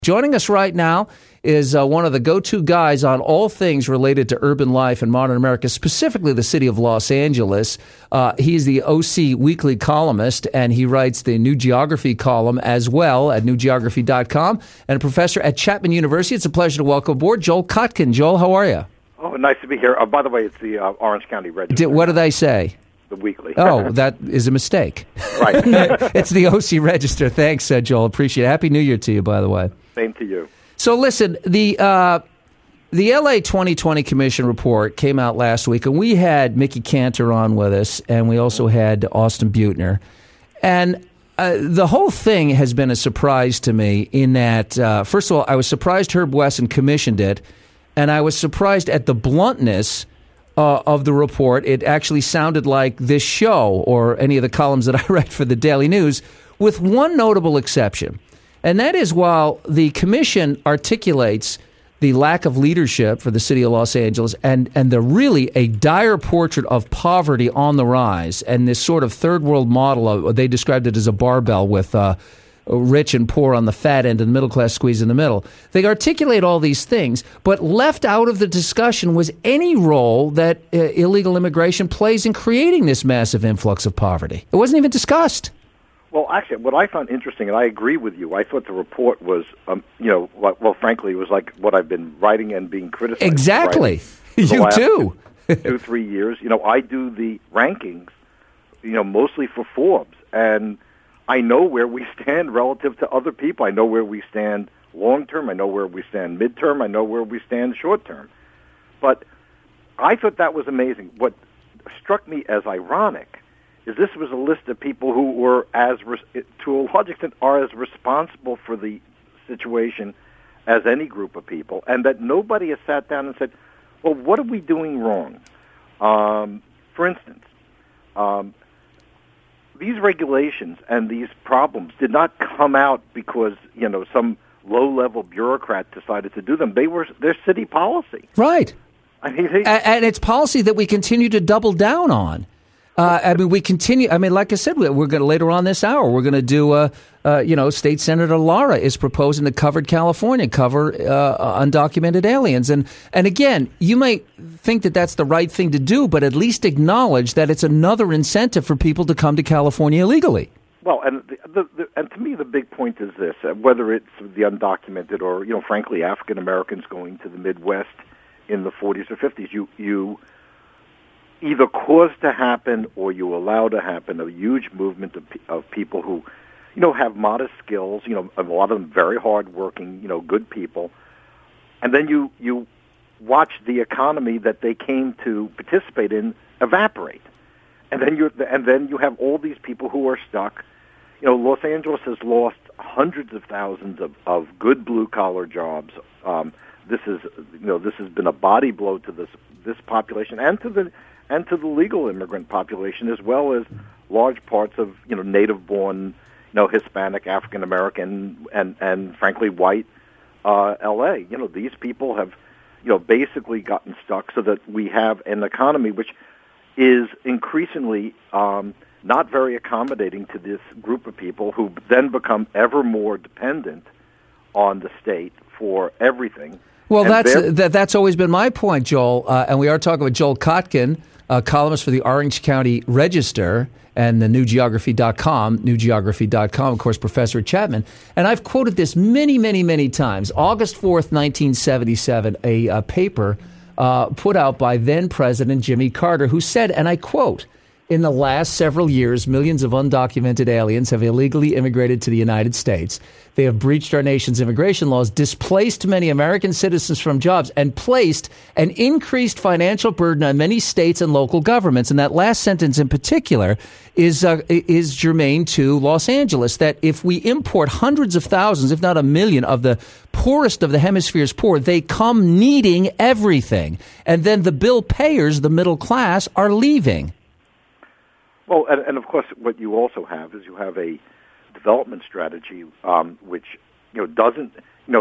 Joining us right now is one of the go-to guys on all things related to urban life in modern America, specifically the city of Los Angeles. He's the OC Weekly columnist, and he writes the New Geography column as well at newgeography.com, and a professor at Chapman University. It's a pleasure to welcome aboard Joel Kotkin. Joel, how are you? Oh, nice to be here. By the way, it's the Orange County Register. What did I say? The Weekly. Oh, that is a mistake. Right. It's the OC Register. Thanks, Joel. Appreciate it. Happy New Year to you, by the way. Same to you. So listen, the LA 2020 Commission report came out last week, and we had Mickey Cantor on with us, and we also had Austin Butner. And the whole thing has been a surprise to me in that, first of all, I was surprised Herb Wesson commissioned it, and I was surprised at the bluntness of the report. It actually sounded like this show or any of the columns that I write for the Daily News, with one notable exception. And that is, while the commission articulates the lack of leadership for the city of Los Angeles and the really a dire portrait of poverty on the rise and this sort of third world model, they described it as a barbell with rich and poor on the fat end and middle class squeeze in the middle. They articulate all these things, but left out of the discussion was any role that illegal immigration plays in creating this massive influx of poverty. It wasn't even discussed. Well, actually, what I found interesting, and I agree with you, I thought the report was, frankly, it was like what I've been writing and being criticized. Exactly. You too. 2-3 years. I do the rankings, mostly for Forbes, and I know where we stand relative to other people. I know where we stand long-term. I know where we stand mid-term. I know where we stand short-term. But I thought that was amazing. What struck me as ironic is this was a list of people who were, to a large extent, are as responsible for the situation as any group of people, and that nobody has sat down and said, well, what are we doing wrong? For instance, these regulations and these problems did not come out because, some low-level bureaucrat decided to do them. They're city policy. Right. I mean, and it's policy that we continue to double down on. We continue. Like I said, we're going to later on this hour. We're going to do. State Senator Lara is proposing to cover undocumented aliens, and again, you might think that that's the right thing to do, but at least acknowledge that it's another incentive for people to come to California illegally. Well, and and to me, the big point is this: whether it's the undocumented or, frankly, African Americans going to the Midwest in the 40s or 50s, you either cause to happen or you allow to happen a huge movement of people who, have modest skills, a lot of them very hardworking, good people, and then you watch the economy that they came to participate in evaporate, and then you have all these people who are stuck. Los Angeles has lost hundreds of thousands of good blue collar jobs. This has been a body blow to this population and to the legal immigrant population, as well as large parts of native-born, Hispanic, African American, and frankly white L.A. These people have basically gotten stuck, so that we have an economy which is increasingly not very accommodating to this group of people, who then become ever more dependent on the state for everything. Well, that's always been my point, Joel, and we are talking with Joel Kotkin, columnist for the Orange County Register and the newgeography.com, of course, professor at Chapman. And I've quoted this many, many, many times. August 4th, 1977, a paper put out by then-President Jimmy Carter, who said, and I quote, "In the last several years, millions of undocumented aliens have illegally immigrated to the United States. They have breached our nation's immigration laws, displaced many American citizens from jobs, and placed an increased financial burden on many states and local governments." And that last sentence in particular is germane to Los Angeles, that if we import hundreds of thousands, if not a million, of the poorest of the hemisphere's poor, they come needing everything. And then the bill payers, the middle class, are leaving. Well, and of course, what you also have is you have a development strategy which doesn't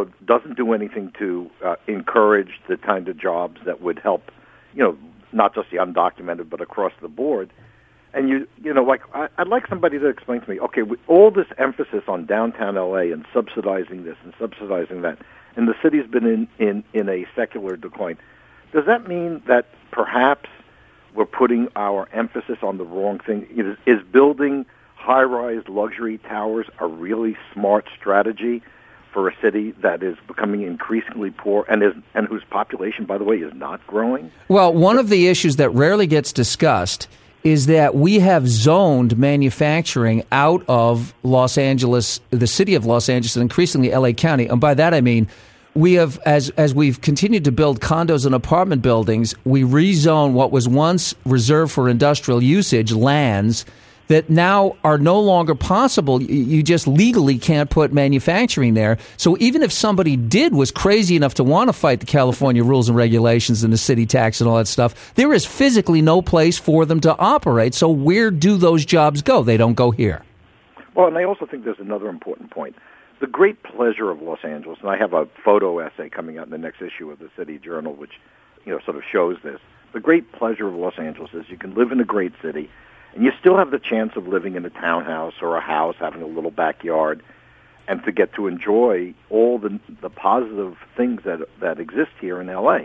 do anything to encourage the kind of jobs that would help not just the undocumented but across the board. And I'd like somebody to explain to me, okay, with all this emphasis on downtown LA and subsidizing this and subsidizing that, and the city's been in a secular decline, does that mean that perhaps we're putting our emphasis on the wrong thing? Is building high-rise luxury towers a really smart strategy for a city that is becoming increasingly poor and whose population, by the way, is not growing? Well, one of the issues that rarely gets discussed is that we have zoned manufacturing out of Los Angeles, the city of Los Angeles, and increasingly LA County. And by that I mean we have, as we've continued to build condos and apartment buildings, we rezone what was once reserved for industrial usage lands that now are no longer possible. You just legally can't put manufacturing there. So even if somebody was crazy enough to want to fight the California rules and regulations and the city tax and all that stuff, there is physically no place for them to operate. So where do those jobs go? They don't go here. Well, and I also think there's another important point. The great pleasure of Los Angeles, and I have a photo essay coming out in the next issue of the City Journal, which sort of shows this. The great pleasure of Los Angeles is you can live in a great city, and you still have the chance of living in a townhouse or a house, having a little backyard, and to get to enjoy all the positive things that exist here in L.A.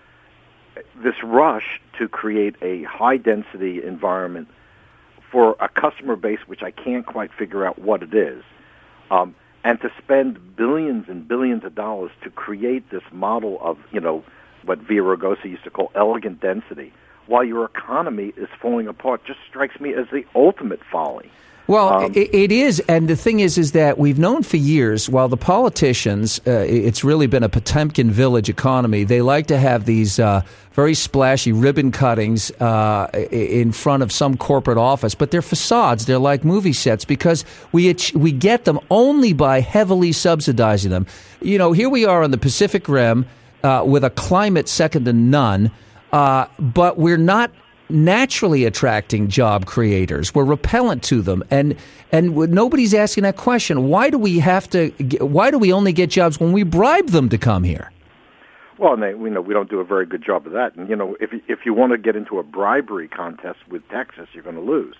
This rush to create a high-density environment for a customer base, which I can't quite figure out what it is, and to spend billions and billions of dollars to create this model of, what Villa Rugosa used to call elegant density, while your economy is falling apart, just strikes me as the ultimate folly. Well, it is, and the thing is that we've known for years, while the politicians, it's really been a Potemkin village economy, they like to have these very splashy ribbon cuttings in front of some corporate office, but they're facades, they're like movie sets, because we get them only by heavily subsidizing them. Here we are on the Pacific Rim with a climate second to none, but we're not naturally attracting job creators. We're repellent to them, and nobody's asking that question. Why do we only get jobs when we bribe them to come here? Well, and we don't do a very good job of that. And if you want to get into a bribery contest with Texas, you're going to lose.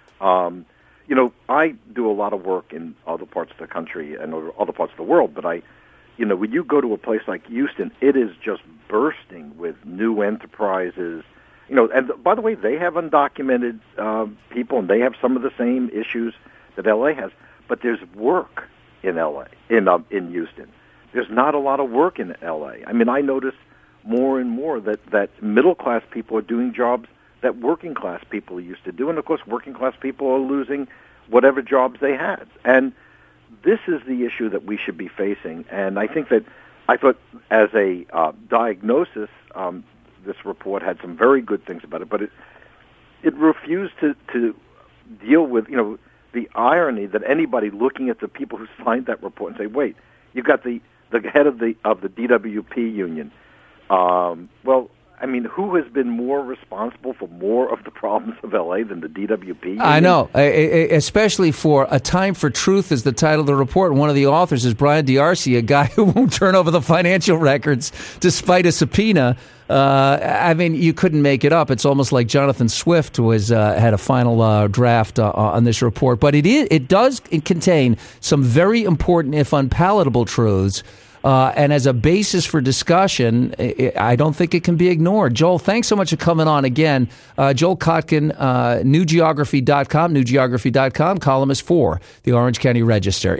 I do a lot of work in other parts of the country and other parts of the world, but when you go to a place like Houston, it is just bursting with new enterprises. And by the way, they have undocumented people, and they have some of the same issues that L.A. has. But there's work in L.A. in Houston. There's not a lot of work in L.A. I mean, I notice more and more that middle class people are doing jobs that working class people used to do, and of course, working class people are losing whatever jobs they had. And this is the issue that we should be facing. And I thought as a diagnosis. This report had some very good things about it, but it refused to deal with the irony that anybody looking at the people who signed that report and say, wait, you've got the head of the DWP union. Well, I mean, who has been more responsible for more of the problems of L.A. than the DWP union? I know, especially for A Time for Truth is the title of the report. And one of the authors is Brian D'Arcy, a guy who won't turn over the financial records despite a subpoena. I mean, you couldn't make it up. It's almost like Jonathan Swift had a final draft on this report. But it does contain some very important, if unpalatable, truths. And as a basis for discussion, I don't think it can be ignored. Joel, thanks so much for coming on again. Joel Kotkin, newgeography.com, columnist for the Orange County Register.